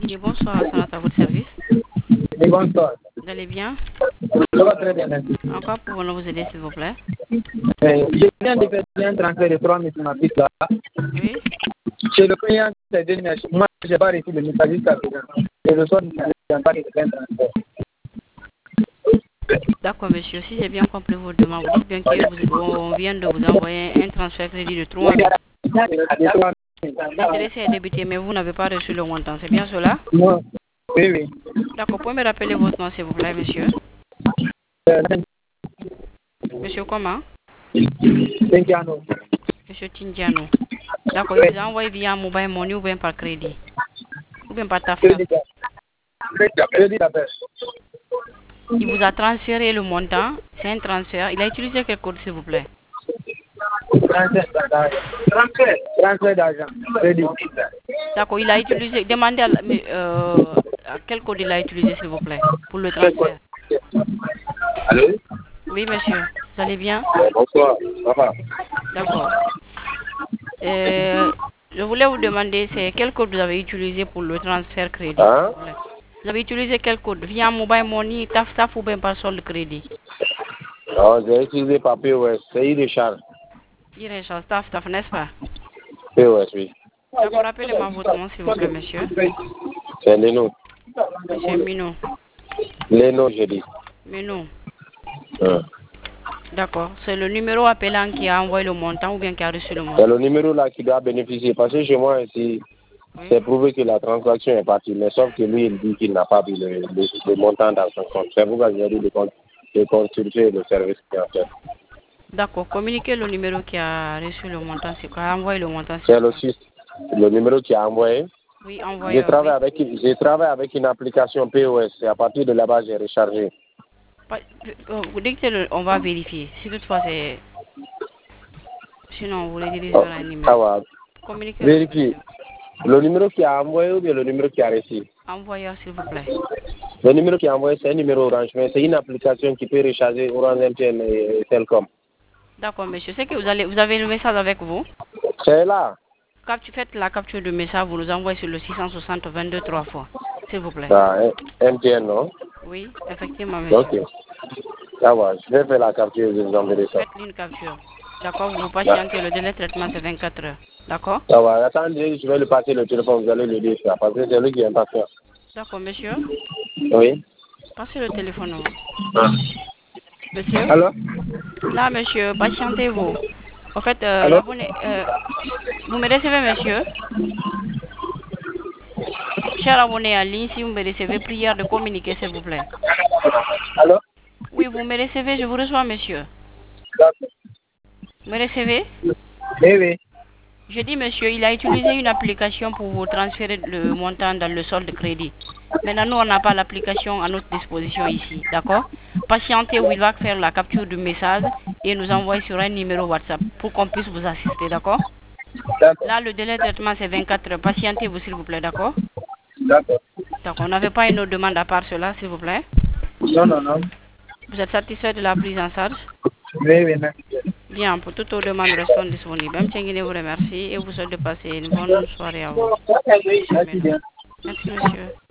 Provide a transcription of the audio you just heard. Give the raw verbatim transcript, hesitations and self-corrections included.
Oui, bonsoir, Hassanat, à votre service. Oui, bonsoir. Vous allez bien? Ça va très bien, merci. Encore pouvons-nous vous aider, s'il vous plaît? Euh, je viens de faire un transfert de trois mille sur ma piste là. Oui. Chez le client, c'est deux mille. Moi, je n'ai pas reçu le message jusqu'à présent. Et le soir, je n'ai pas reçu un transfert. D'accord, monsieur. Si j'ai bien compris votre demande, vous dites bien qu'on vient de vous envoyer un transfert crédit de trois mille. De trois mille. L'intéressé est débuté, mais vous n'avez pas reçu le montant. C'est bien cela? Non. Oui, oui. D'accord. Pouvez me rappeler votre nom, s'il vous plaît, monsieur? Euh, Monsieur comment? Tintiano. Monsieur Tindiano. D'accord. Il vous a envoyé via mobile money ou bien par crédit? Ou bien par Tafia? Crédit. Crédit d'appel. Il vous a transféré le montant. C'est un transfert. Il a utilisé quel code, s'il vous plaît? Transfert d'argent. Transfert d'argent. Crédit. D'accord, il a utilisé, demandez à, la- mais, euh, à quel code il a utilisé, s'il vous plaît, pour le transfert. Allô? Oui, monsieur, vous allez bien? Bonsoir. Ça va? D'accord. Euh, je voulais vous demander, c'est quel code vous avez utilisé pour le transfert crédit, s'il Hein? vous plaît? Vous avez utilisé quel code? Via mobile money, taf taf ou bien par solde crédit? Non, j'ai utilisé par P O S. C'est Richard. Irréchange, taf taf, n'est-ce pas? P O S, oui. D'accord, rappelez-moi votre nom, s'il vous plaît, monsieur. C'est Leno. Monsieur Mino. Leno, j'ai dit. Mino. Hein. D'accord. C'est le numéro appelant qui a envoyé le montant ou bien qui a reçu le C'est montant? le numéro là qui doit bénéficier. Parce que chez moi ici, Oui. c'est prouvé que la transaction est partie. Mais sauf que lui, il dit qu'il n'a pas vu le, le, le montant dans son compte. C'est pourquoi j'ai dit de, con- de consulter le service qui a fait. D'accord. Communiquez le numéro qui a reçu le montant, c'est quoi? Envoyez le montant, s'il C'est vous le plaît. six. Le numéro qui a envoyé. Oui, Je envoyeur, travaille oui. avec, je travaille avec une application P O S. Et à partir de là-bas, j'ai rechargé. Pas- euh, Vous dictez-le, on va vérifier. Si toutefois c'est... Sinon, vous les dirigez Oh, vers un ça numéro. va. Communiquez le numéro, Vérifie. s'il vous plaît. Le numéro qui a envoyé ou bien le numéro qui a reçu? Envoyeur, s'il vous plaît. Le numéro qui a envoyé, c'est un numéro Orange, mais c'est une application qui peut recharger Orange, M T N et Telcom. D'accord, monsieur. C'est que vous, allez, vous avez le message avec vous. C'est là. Capture, faites la capture de message, vous nous envoyez sur le six cent soixante vingt-deux trois fois. S'il vous plaît. Ah, M T N, non? Oui, effectivement, monsieur. Ok. Ça va, je vais faire la capture et je vous enverrai ça. Faites une capture. D'accord, vous Ah, patientez. Le délai de traitement, c'est vingt-quatre heures. D'accord? ça va, attendez, je vais lui passer le téléphone, vous allez lui dire ça, parce que c'est lui qui est impatient. D'accord, monsieur. Oui? Passez le téléphone. Au- Ah. Monsieur? Allô? Là, monsieur, patientez-vous. En fait, euh, Allô? l'abonné... euh, vous me recevez, monsieur? Cher abonné en ligne, si vous me recevez, prière de communiquer, s'il vous plaît. Allô? Oui, vous me recevez, je vous reçois, monsieur. D'accord. Vous me recevez? Oui, oui. Je dis, monsieur, il a utilisé une application pour vous transférer le montant dans le solde de crédit. Maintenant, nous, on n'a pas l'application à notre disposition ici, d'accord? Patientez où il va faire la capture du message et nous envoyer sur un numéro WhatsApp pour qu'on puisse vous assister, d'accord? D'accord. Là, le délai de traitement, c'est vingt-quatre heures. Patientez-vous, s'il vous plaît, d'accord? D'accord. D'accord. On n'avait pas une autre demande à part cela, s'il vous plaît. Non, non, non. Vous êtes satisfait de la prise en charge? Oui, oui, merci. Bien, pour toutes vos demandes, restons disponibles. M. Tchenguine vous remercie et vous souhaite de passer une bonne soirée à vous. Merci Monsieur Melo. bien. Merci, monsieur.